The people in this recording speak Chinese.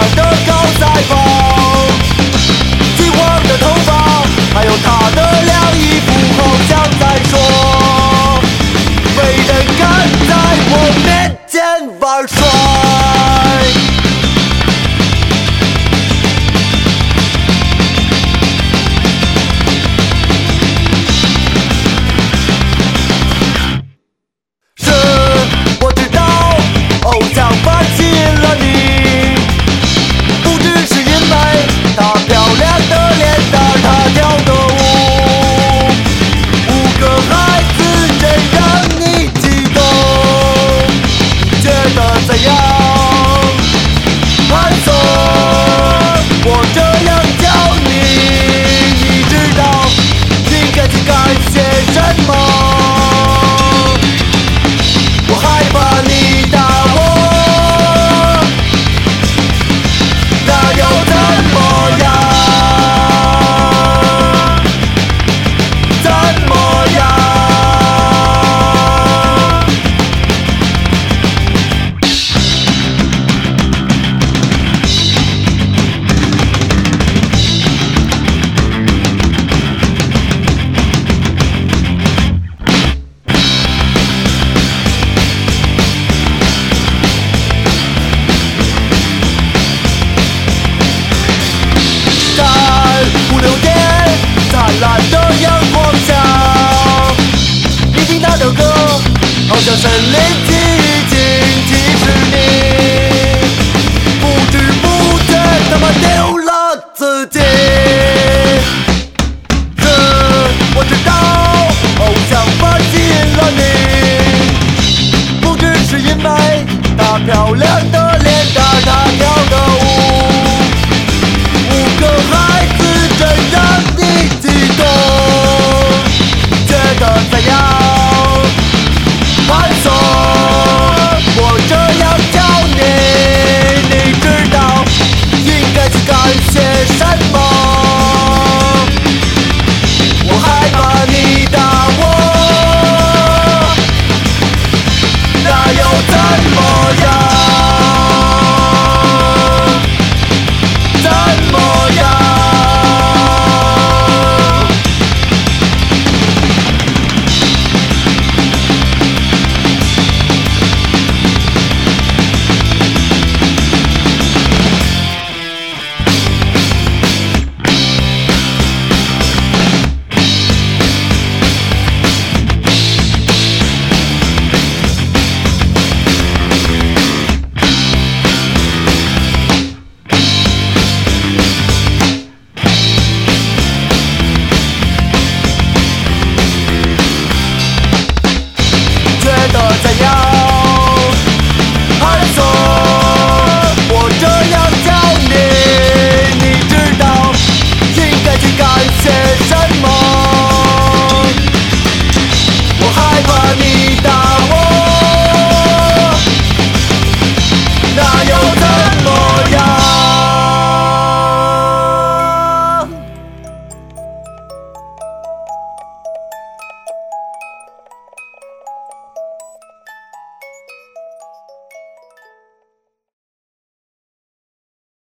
的高赛跑，金黄的头发，还有他的凉衣服，好像在说，没人敢在我面前玩帅。是，我知道偶像放弃了你，不只是因为她漂亮的脸蛋，她跳的舞，5个孩子真让你激动，觉得怎样？汉松，我这样叫你，你知道你该去感谢什么？我害怕你打我，那又怎么样？怎么样？在5、6点灿烂的阳光下，你听他的歌，好像森林。